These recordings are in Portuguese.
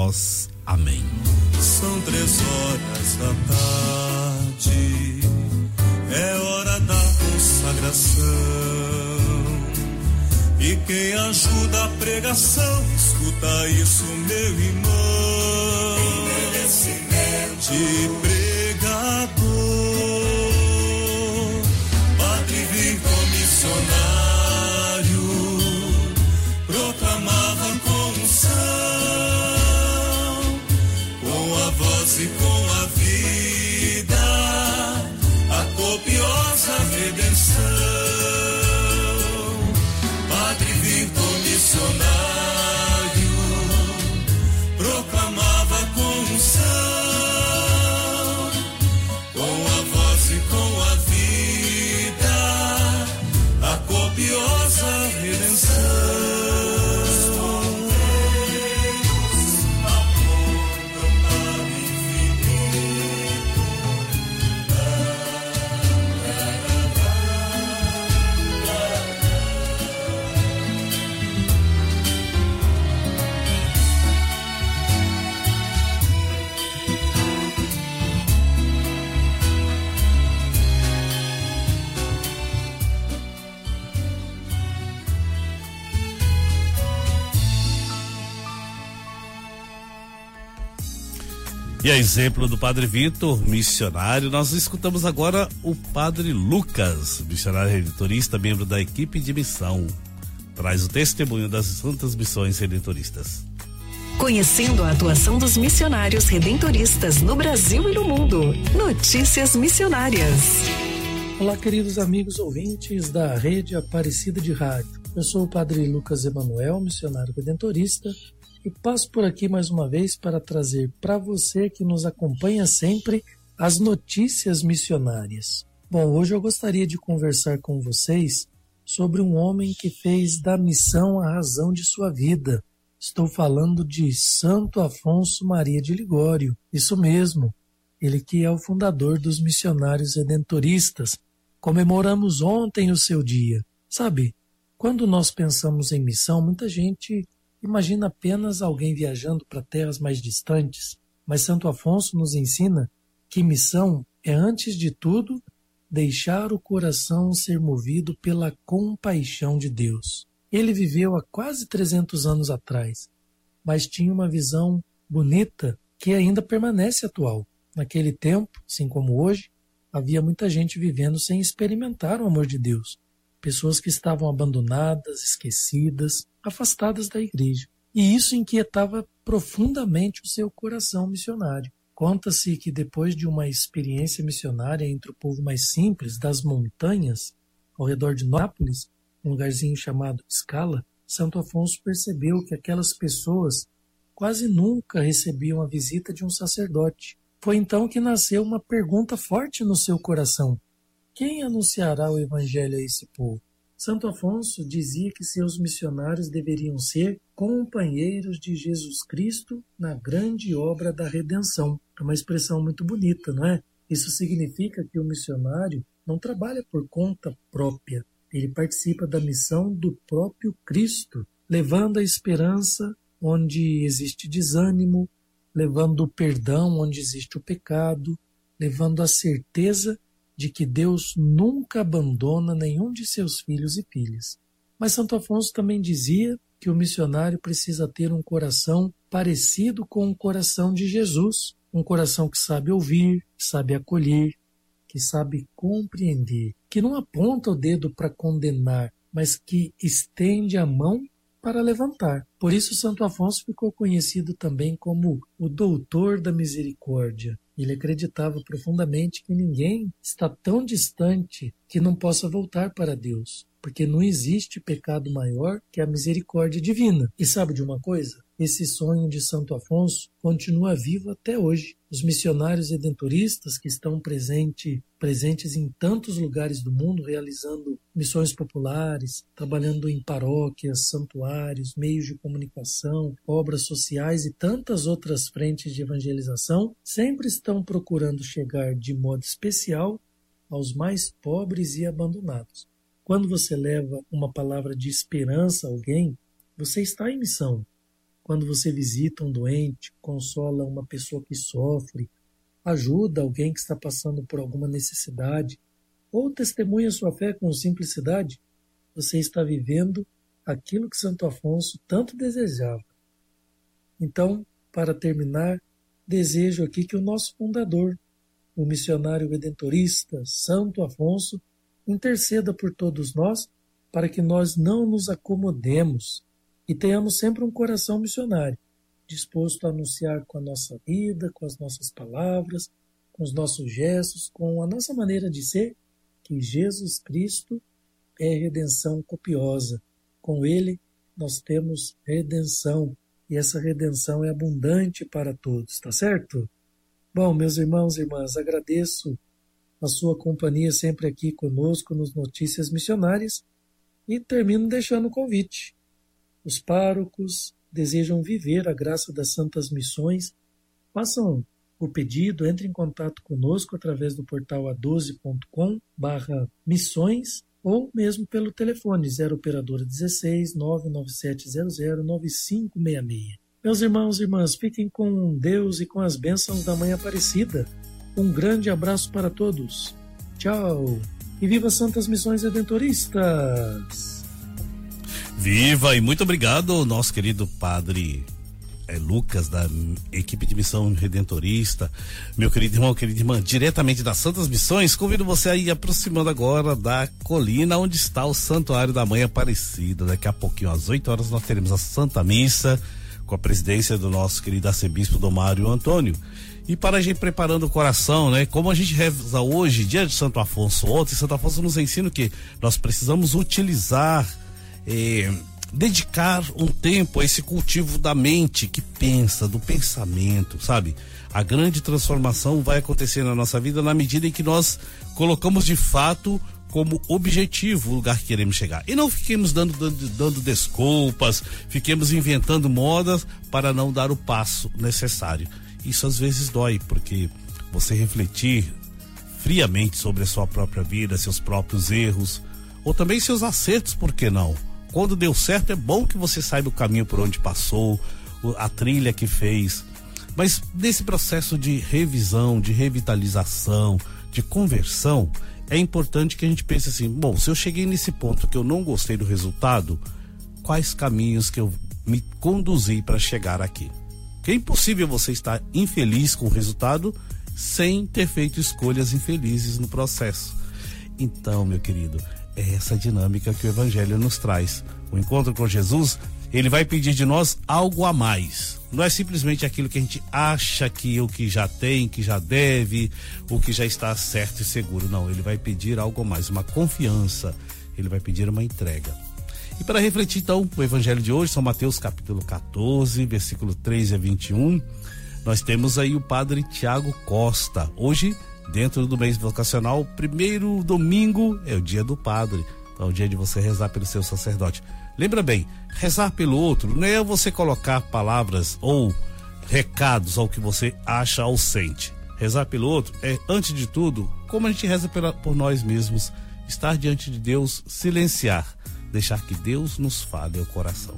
nós. Amém. São 3:00 da tarde, é hora da consagração. E quem ajuda a pregação, escuta isso, meu irmão. De pregador, Padre Vitor missionário, proclamava com unção, com a voz e com a vida, a copiosa redenção. Padre Vitor missionário, proclamava com unção, com a voz e com a vida, a copiosa redenção. E a exemplo do Padre Vitor, missionário, nós escutamos agora o Padre Lucas, missionário redentorista, membro da equipe de missão. Traz o testemunho das santas missões redentoristas. Conhecendo a atuação dos missionários redentoristas no Brasil e no mundo. Notícias missionárias. Olá, queridos amigos ouvintes da Rede Aparecida de Rádio. Eu sou o Padre Lucas Emanuel, missionário redentorista, e passo por aqui mais uma vez para trazer para você que nos acompanha sempre as notícias missionárias. Bom, hoje eu gostaria de conversar com vocês sobre um homem que fez da missão a razão de sua vida. Estou falando de Santo Afonso Maria de Ligório. Isso mesmo, ele que é o fundador dos missionários redentoristas. Comemoramos ontem o seu dia. Sabe, quando nós pensamos em missão, muita gente imagina apenas alguém viajando para terras mais distantes, mas Santo Afonso nos ensina que missão é, antes de tudo, deixar o coração ser movido pela compaixão de Deus. Ele viveu há quase 300 anos atrás, mas tinha uma visão bonita que ainda permanece atual. Naquele tempo, assim como hoje, havia muita gente vivendo sem experimentar o amor de Deus. Pessoas que estavam abandonadas, esquecidas, afastadas da igreja. E isso inquietava profundamente o seu coração missionário. Conta-se que depois de uma experiência missionária entre o povo mais simples das montanhas, ao redor de Nápoles, um lugarzinho chamado Scala, Santo Afonso percebeu que aquelas pessoas quase nunca recebiam a visita de um sacerdote. Foi então que nasceu uma pergunta forte no seu coração: quem anunciará o evangelho a esse povo? Santo Afonso dizia que seus missionários deveriam ser companheiros de Jesus Cristo na grande obra da redenção. É uma expressão muito bonita, não é? Isso significa que o missionário não trabalha por conta própria. Ele participa da missão do próprio Cristo, levando a esperança onde existe desânimo, levando o perdão onde existe o pecado, levando a certeza de que Deus nunca abandona nenhum de seus filhos e filhas. Mas Santo Afonso também dizia que o missionário precisa ter um coração parecido com o coração de Jesus, um coração que sabe ouvir, que sabe acolher, que sabe compreender, que não aponta o dedo para condenar, mas que estende a mão para levantar. Por isso Santo Afonso ficou conhecido também como o doutor da misericórdia. Ele acreditava profundamente que ninguém está tão distante que não possa voltar para Deus, porque não existe pecado maior que a misericórdia divina. E sabe de uma coisa? Esse sonho de Santo Afonso continua vivo até hoje. Os missionários redentoristas que estão presentes em tantos lugares do mundo, realizando missões populares, trabalhando em paróquias, santuários, meios de comunicação, obras sociais e tantas outras frentes de evangelização, sempre estão procurando chegar de modo especial aos mais pobres e abandonados. Quando você leva uma palavra de esperança a alguém, você está em missão. quando você visita um doente, consola uma pessoa que sofre, ajuda alguém que está passando por alguma necessidade, ou testemunha sua fé com simplicidade, você está vivendo aquilo que Santo Afonso tanto desejava. Então, para terminar, desejo aqui que o nosso fundador, o missionário redentorista Santo Afonso, interceda por todos nós para que nós não nos acomodemos e tenhamos sempre um coração missionário, disposto a anunciar com a nossa vida, com as nossas palavras, com os nossos gestos, com a nossa maneira de ser, que Jesus Cristo é redenção copiosa. Com Ele nós temos redenção, e essa redenção é abundante para todos, tá certo? Bom, meus irmãos e irmãs, agradeço a sua companhia sempre aqui conosco nos Notícias Missionárias e termino deixando o convite. Os párocos desejam viver a graça das Santas Missões, façam o pedido, entre em contato conosco através do portal a12.com/missões ou mesmo pelo telefone 0 operadora 16 99700 9566. Meus irmãos e irmãs, fiquem com Deus e com as bênçãos da Mãe Aparecida. Um grande abraço para todos. Tchau. E viva Santas Missões Redentoristas! Viva e muito obrigado ao nosso querido Padre Lucas, da equipe de missão redentorista, meu querido irmão, querida irmã, diretamente das Santas Missões. Convido você a ir aproximando agora da colina onde está o Santuário da Mãe Aparecida. Daqui a pouquinho, às 8 horas, nós teremos a Santa Missa com a presidência do nosso querido arcebispo Dom Mário Antônio. E para a gente preparando o coração, né? Como a gente reza hoje, dia de Santo Afonso, ontem, Santo Afonso nos ensina que nós precisamos utilizar, dedicar um tempo a esse cultivo da mente que pensa, do pensamento, sabe? A grande transformação vai acontecer na nossa vida na medida em que nós colocamos de fato como objetivo o lugar que queremos chegar. E não fiquemos dando desculpas, fiquemos inventando modas para não dar o passo necessário. Isso às vezes dói, porque você refletir friamente sobre a sua própria vida, seus próprios erros, ou também seus acertos, por que não? Quando deu certo, é bom que você saiba o caminho por onde passou, a trilha que fez. Mas nesse processo de revisão, de revitalização, de conversão, é importante que a gente pense assim, bom, se eu cheguei nesse ponto que eu não gostei do resultado, quais caminhos que eu me conduzi para chegar aqui? Porque é impossível você estar infeliz com o resultado sem ter feito escolhas infelizes no processo. Então, meu querido, é essa dinâmica que o Evangelho nos traz. O encontro com Jesus, ele vai pedir de nós algo a mais. Não é simplesmente aquilo que a gente acha que o que já tem, que já deve, o que já está certo e seguro. Não, ele vai pedir algo a mais, uma confiança. Ele vai pedir uma entrega. E para refletir então o Evangelho de hoje, São Mateus capítulo 14, versículo 3 a 21, nós temos aí o Padre Tiago Costa. Hoje, dentro do mês vocacional, o primeiro domingo é o dia do padre, então é o dia de você rezar pelo seu sacerdote. Lembra bem, rezar pelo outro não é você colocar palavras ou recados ao que você acha ou sente. Rezar pelo outro é, antes de tudo, como a gente reza por nós mesmos, estar diante de Deus, silenciar, deixar que Deus nos fale ao coração.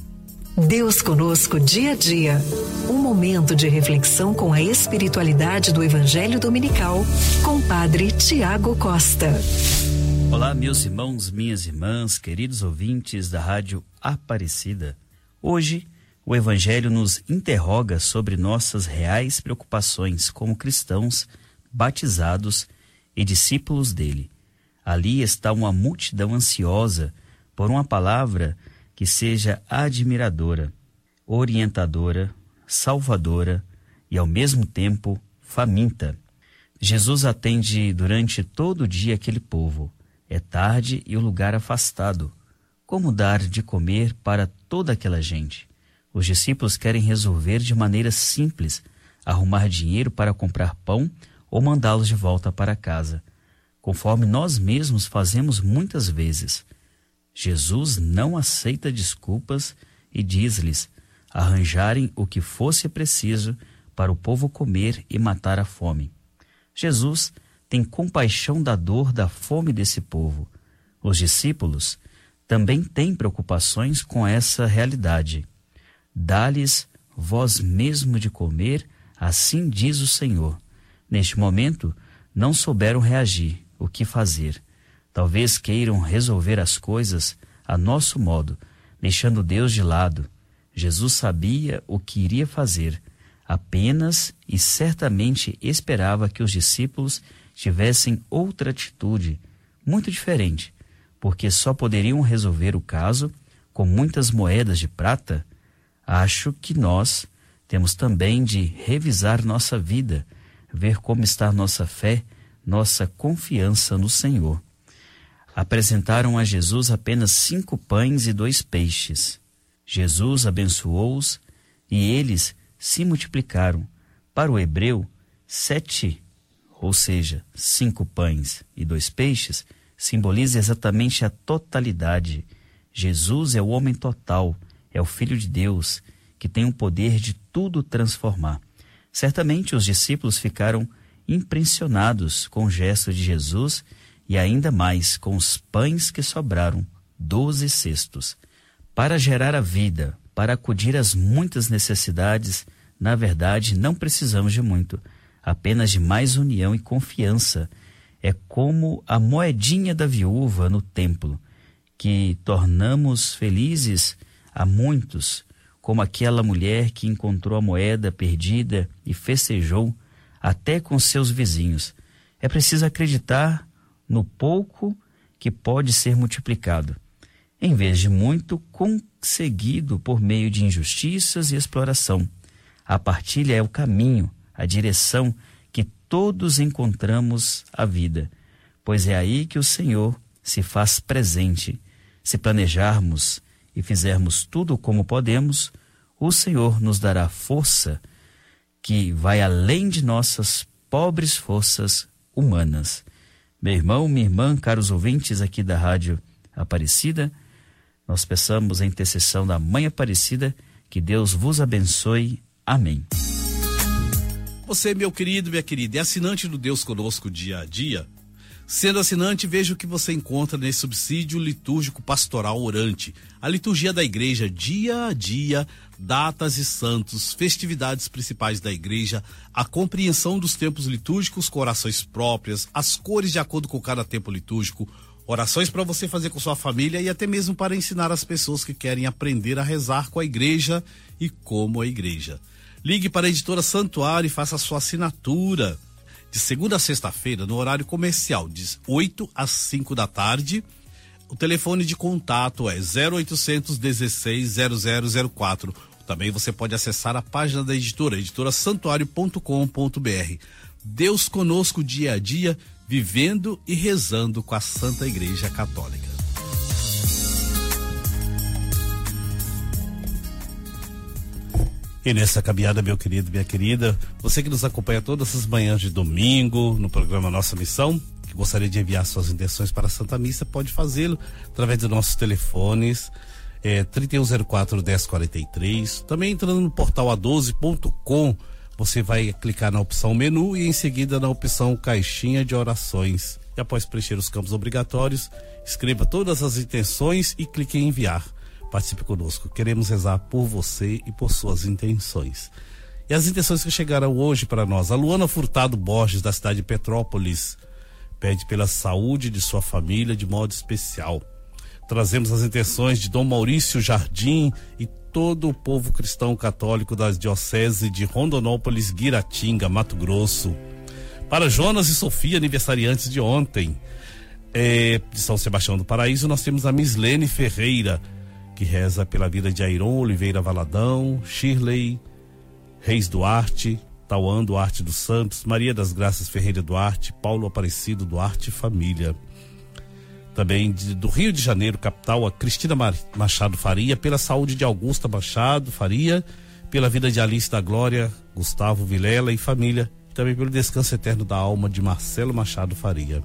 Deus conosco dia a dia. Um momento de reflexão com a espiritualidade do Evangelho Dominical, com Padre Tiago Costa. Olá, meus irmãos, minhas irmãs, queridos ouvintes da Rádio Aparecida. Hoje, o Evangelho nos interroga sobre nossas reais preocupações como cristãos, batizados e discípulos dele. Ali está uma multidão ansiosa por uma palavra que seja admiradora, orientadora, salvadora e, ao mesmo tempo, faminta. Jesus atende durante todo o dia aquele povo. É tarde e o lugar afastado. Como dar de comer para toda aquela gente? Os discípulos querem resolver de maneira simples, arrumar dinheiro para comprar pão ou mandá-los de volta para casa, conforme nós mesmos fazemos muitas vezes. Jesus não aceita desculpas e diz-lhes arranjarem o que fosse preciso para o povo comer e matar a fome. Jesus tem compaixão da dor da fome desse povo. Os discípulos também têm preocupações com essa realidade. dá-lhes vós mesmo de comer, assim diz o Senhor. Neste momento, não souberam reagir, o que fazer. Talvez queiram resolver as coisas a nosso modo, deixando Deus de lado. Jesus sabia o que iria fazer, apenas e certamente esperava que os discípulos tivessem outra atitude, muito diferente, porque só poderiam resolver o caso com muitas moedas de prata. Acho que nós temos também de revisar nossa vida, ver como está nossa fé, nossa confiança no Senhor. Apresentaram a Jesus apenas 5 pães e 2 peixes. Jesus abençoou-os e eles se multiplicaram. Para o hebreu, 7, ou seja, 5 pães e 2 peixes, simboliza exatamente a totalidade. Jesus é o homem total, é o Filho de Deus, que tem o poder de tudo transformar. Certamente os discípulos ficaram impressionados com o gesto de Jesus e ainda mais com os pães que sobraram, 12 cestos. Para gerar a vida, para acudir às muitas necessidades, na verdade não precisamos de muito, apenas de mais união e confiança. É como a moedinha da viúva no templo, que tornamos felizes a muitos, como aquela mulher que encontrou a moeda perdida e festejou até com seus vizinhos. É preciso acreditar no pouco que pode ser multiplicado, em vez de muito conseguido por meio de injustiças e exploração. A partilha é o caminho, a direção que todos encontramos à vida, pois é aí que o Senhor se faz presente. Se planejarmos e fizermos tudo como podemos, o Senhor nos dará força que vai além de nossas pobres forças humanas. Meu irmão, minha irmã, caros ouvintes aqui da Rádio Aparecida, nós peçamos a intercessão da Mãe Aparecida, que Deus vos abençoe. Amém. Você, meu querido, minha querida, é assinante do Deus Conosco Dia a Dia? Sendo assinante, veja o que você encontra nesse subsídio litúrgico pastoral orante. A liturgia da igreja dia a dia, datas e santos, festividades principais da igreja, a compreensão dos tempos litúrgicos com orações próprias, as cores de acordo com cada tempo litúrgico, orações para você fazer com sua família e até mesmo para ensinar as pessoas que querem aprender a rezar com a igreja e como a igreja. Ligue para a editora Santuário e faça a sua assinatura. De segunda a sexta-feira, no horário comercial, de 8 às 5 da tarde. O telefone de contato é 0800 16 0004. Também você pode acessar a página da editora, editorasantuario.com.br. Deus conosco dia a dia, vivendo e rezando com a Santa Igreja Católica. E nessa caminhada, meu querido, minha querida, você que nos acompanha todas as manhãs de domingo no programa Nossa Missão, que gostaria de enviar suas intenções para a Santa Missa, pode fazê-lo através dos nossos telefones, 3104-1043. Também entrando no portal a12.com, você vai clicar na opção menu e em seguida na opção caixinha de orações. E após preencher os campos obrigatórios, escreva todas as intenções e clique em enviar. Participe conosco, queremos rezar por você e por suas intenções. E as intenções que chegaram hoje para nós: a Luana Furtado Borges, da cidade de Petrópolis, pede pela saúde de sua família de modo especial. Trazemos as intenções de Dom Maurício Jardim e todo o povo cristão católico das dioceses de Rondonópolis, Guiratinga, Mato Grosso. Para Jonas e Sofia, aniversariantes de ontem, de São Sebastião do Paraíso, nós temos a Mislene Ferreira, que reza pela vida de Airon Oliveira Valadão, Shirley Reis Duarte, Tauan Duarte dos Santos, Maria das Graças Ferreira Duarte, Paulo Aparecido Duarte e família. Também do Rio de Janeiro, capital, a Cristina Machado Faria, pela saúde de Augusta Machado Faria, pela vida de Alice da Glória, Gustavo Vilela e família, e também pelo descanso eterno da alma de Marcelo Machado Faria.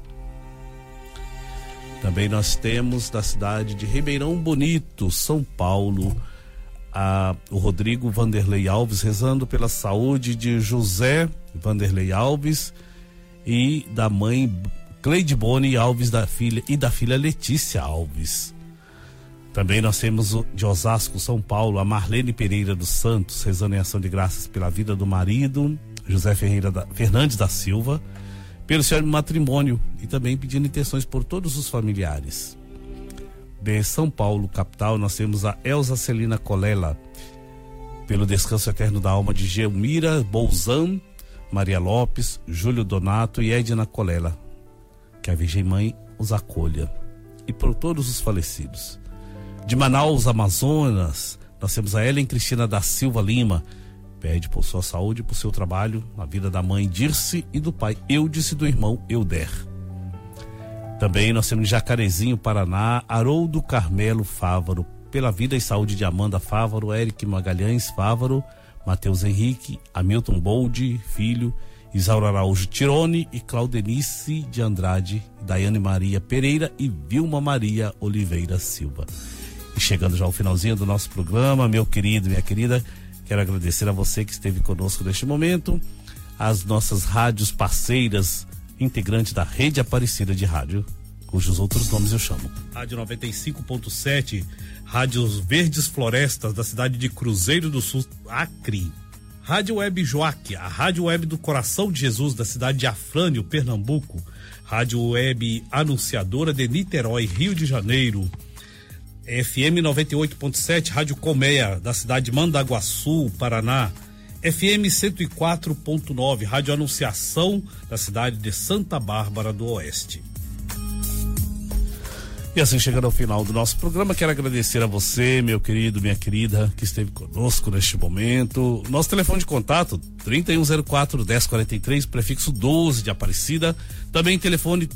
Também nós temos da cidade de Ribeirão Bonito, São Paulo, o Rodrigo Vanderlei Alves, rezando pela saúde de José Vanderlei Alves e da mãe Cleide Boni Alves, da filha Letícia Alves. Também nós temos de Osasco, São Paulo, a Marlene Pereira dos Santos, rezando em ação de graças pela vida do marido, José Fernandes da Silva, pelo seu matrimônio e também pedindo intenções por todos os familiares. De São Paulo, capital, nós temos a Elza Celina Colela, pelo descanso eterno da alma de Gelmira Bolzan, Maria Lopes, Júlio Donato e Edna Colela. Que a Virgem Mãe os acolha. E por todos os falecidos. De Manaus, Amazonas, nós temos a Ellen Cristina da Silva Lima, pede por sua saúde e por seu trabalho na vida da mãe Dirce e do pai Eudice e do irmão Euder. Também nós temos Jacarezinho, Paraná, Haroldo Carmelo Fávaro, pela vida e saúde de Amanda Fávaro, Eric Magalhães Fávaro, Matheus Henrique, Hamilton Boldi, filho, Isaura Araújo Tirone e Claudenice de Andrade, Daiane Maria Pereira e Vilma Maria Oliveira Silva. E chegando já ao finalzinho do nosso programa, meu querido, minha querida, quero agradecer a você que esteve conosco neste momento, as nossas rádios parceiras, integrantes da Rede Aparecida de Rádio, cujos outros nomes eu chamo. Rádio 95.7, Rádios Verdes Florestas, da cidade de Cruzeiro do Sul, Acre. Rádio Web Joaque, a Rádio Web do Coração de Jesus, da cidade de Afrânio, Pernambuco. Rádio Web Anunciadora de Niterói, Rio de Janeiro. FM 98.7, Rádio Colmeia, da cidade de Mandaguaçu, Paraná. FM 104.9, Rádio Anunciação, da cidade de Santa Bárbara do Oeste. E assim, chegando ao final do nosso programa, quero agradecer a você, meu querido, minha querida, que esteve conosco neste momento. Nosso telefone de contato, 3104-1043, prefixo 12 de Aparecida. Também telefone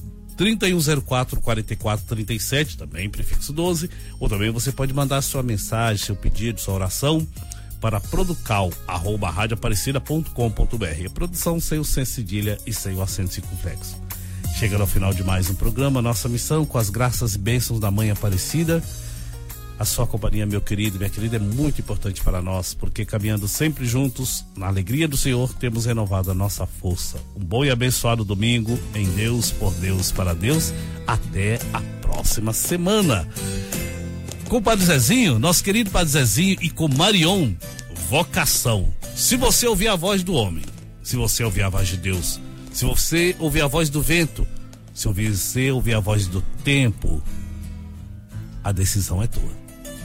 3104-4437, também prefixo 12. Ou também você pode mandar sua mensagem, seu pedido, sua oração para producal@radioaparecida.com.br. A produção sem o sem cedilha e sem o acento circunflexo. Chegando ao final de mais um programa, nossa missão com as graças e bênçãos da Mãe Aparecida. A sua companhia, meu querido, minha querida, é muito importante para nós, porque caminhando sempre juntos, na alegria do Senhor, temos renovado a nossa força. Um bom e abençoado domingo, em Deus, por Deus, para Deus. Até a próxima semana. Com o Padre Zezinho, nosso querido Padre Zezinho, e com Marion, vocação. Se você ouvir a voz do homem, se você ouvir a voz de Deus, se você ouvir a voz do vento, se você ouvir a voz do tempo, a decisão é tua.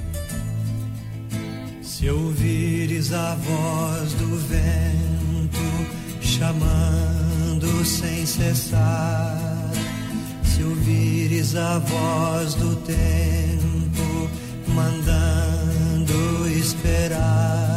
Se ouvires a voz do vento chamando sem cessar, se ouvires a voz do tempo mandando esperar,